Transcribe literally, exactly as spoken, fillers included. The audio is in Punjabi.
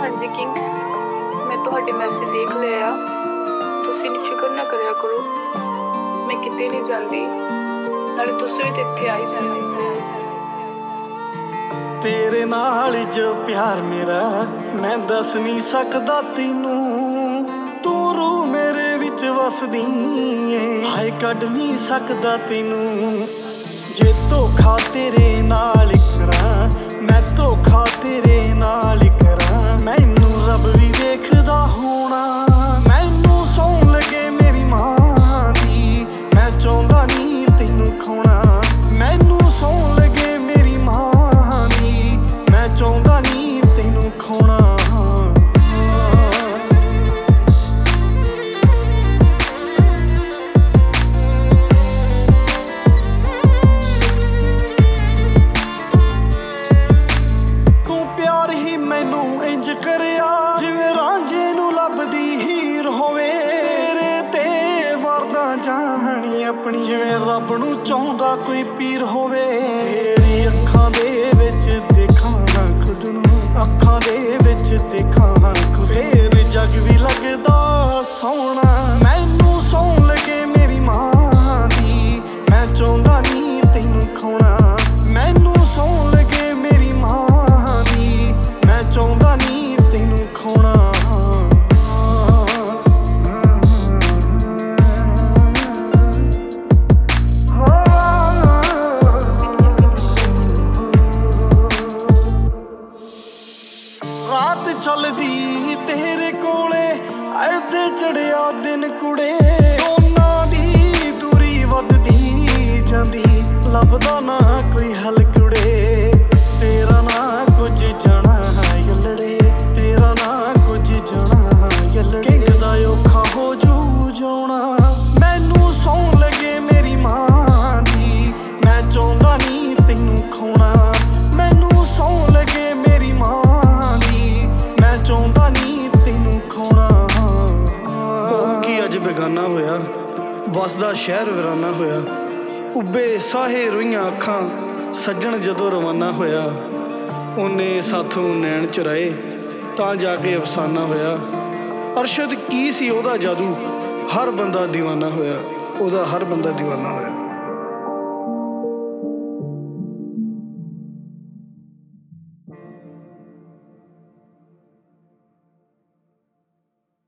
ਹਾਂਜੀ ਕਿੰਗ, ਮੈਂ ਤੁਹਾਡੇ ਮੈਸੇਜ ਦੇਖ ਲਿਆ। ਤੁਸੀਂ ਨੀ ਫਿਕਰ ਨਾ ਕਰਿਆ ਕਰੋ, ਮੈਂ ਕਿਤੇ ਨਹੀਂ ਜਾਂਦੀ, ਨਾਲੇ ਤੁਸੀਂ ਵੀ ਤੇ ਇੱਥੇ ਆਈ ਜਾਣਾ। ਤੇਰੇ ਨਾਲ ਜੋ ਪਿਆਰ ਮੇਰਾ ਮੈਂ ਦੱਸ ਨਹੀਂ ਸਕਦਾ ਤੈਨੂੰ, ਤੂੰ ਰੂਹ ਮੇਰੇ ਵਿੱਚ ਵਸਦੀ ਏ, ਹਾਏ ਕੱਢ ਨਹੀਂ ਸਕਦਾ ਤੈਨੂੰ। ਜੇ ਧੋਖਾ ਤੇਰੇ ਨਾਲ ਕਰਾਂ ਮੈਂ, ਧੋਖਾ ਤੇਰੇ ਨਾਲ ਕਰਾਂ, ਮੈਨੂੰ ਰੱਬ ਵੀ ਵੇਖਦਾ ਹੋਣਾ। ਮੈਨੂੰ ਸੌਣ ਲੱਗੇ ਮੇਰੀ ਮਾਂ ਦੀ, ਮੈਂ ਚਾਹੁੰਦਾ ਨਹੀਂ ਤੈਨੂੰ ਖੋਣਾ। ਮੈਨੂੰ ਸੌਣ ਲੱਗੇ ਮੇਰੀ ਮਾਂ ਦੀ, ਮੈਂ ਚਾਹੁੰਦਾ ਨਹੀਂ ਤੈਨੂੰ ਖੋਣਾ। ਮੈਨੂੰ ਇੰਜ ਕਰਿਆ ਜਿਵੇਂ ਰਾਂਝੇ ਨੂੰ ਲੱਭਦੀ ਹੀਰ ਹੋਵੇ, ਤੇਰੇ ਤੇ ਵਰਦਾ ਜਾਣੀ ਆਪਣੀ, ਜਿਵੇਂ ਰੱਬ ਨੂੰ ਚਾਹੁੰਦਾ ਕੋਈ ਪੀਰ ਹੋਵੇ। ਤੇਰੀ ਅੱਖਾਂ ਦੇ ਵਿੱਚ ਦੇਖਾਂ ਨਾ ਖੁਦ ਨੂੰ, ਅੱਖਾਂ ਦੇ ਵਿੱਚ ਦੇਖਾਂ ਖੁਦ, ਫੇਰ ਜੱਗ ਵੀ ਲੱਗਦਾ ਸੋਹਣਾ। ਮੈਨੂੰ ਸੌਣ ਲੱਗੇ ਮੇਰੀ ਮਾਂ ਦੀ, ਮੈਂ ਚਾਹੁੰਦਾ ਨਹੀਂ ਤੈਨੂੰ ਖੋਣਾ। ਮੈਨੂੰ ਸੌਣ ਲੱਗੇ ਮੇਰੀ ਮਾਂ ਦੀ, ਮੈਂ ਚਾਹੁੰਦਾ ਨਹੀਂ ਤੈਨੂੰ ਖੋਣਾ। ਰਾਤ ਚੱਲਦੀ ਤੇਰੇ ਕੋਲੇ, ਇੱਥੇ ਚੜਿਆ ਦਿਨ ਕੁੜੇ, ਦੋਨਾਂ ਦੀ ਦੂਰੀ ਵੱਧਦੀ ਜਾਂਦੀ, ਲੱਭਦਾ ਨਾ ਕੋਈ ਹੱਲ ਕੁੜੇ। ਤੇਰਾ ਨਾ ਕੁਝ ਜਾਣਾ ਯੱਲੜੇ, ਤੇਰਾ ਨਾ ਕੁਝ ਜਾਣਾ ਯੱਲੜੇ, ਕਿੰਗ ਦਾ ਔਖਾ ਹੋ ਜੂ ਜਾਣਾ। ਮੈਨੂੰ ਸੌਣ ਲੱਗੇ ਮੇਰੀ ਮਾਂ ਦੀ, ਮੈਂ ਚਾਹੁੰਦਾ ਨਹੀਂ ਤੈਨੂੰ ਖੋਣਾ। ਮੈਨੂੰ ਸੌਣ ਲੱਗੇ ਮੇਰੀ ਮਾਂ ਦੀ, ਮੈਂ ਚਾਹੁੰਦਾ ਨਹੀਂ ਤੈਨੂੰ ਖੋਣਾ। ਉਹ ਕੀ ਅੱਜ ਬੇਗਾਨਾ ਹੋਇਆ, ਵਸਦਾ ਸ਼ਹਿਰ ਵੀਰਾਨਾ ਹੋਇਆ, ਉੱਭੇ ਸਾਹੇ ਰੋਈਆਂ ਅੱਖਾਂ ਸੱਜਣ ਜਦੋਂ ਰਵਾਨਾ ਹੋਇਆ। ਉਹਨੇ ਸਾਥੋਂ ਨੈਣ ਚੁਰਾਏ ਤਾਂ ਜਾ ਕੇ ਅਫਸਾਨਾ ਹੋਇਆ। ਅਰਸ਼ਦ ਕੀ ਸੀ ਉਹਦਾ ਜਾਦੂ, ਹਰ ਬੰਦਾ دیਵਾਨਾ ਹੋਇਆ, ਉਹਦਾ ਹਰ ਬੰਦਾ دیਵਾਨਾ ਹੋਇਆ।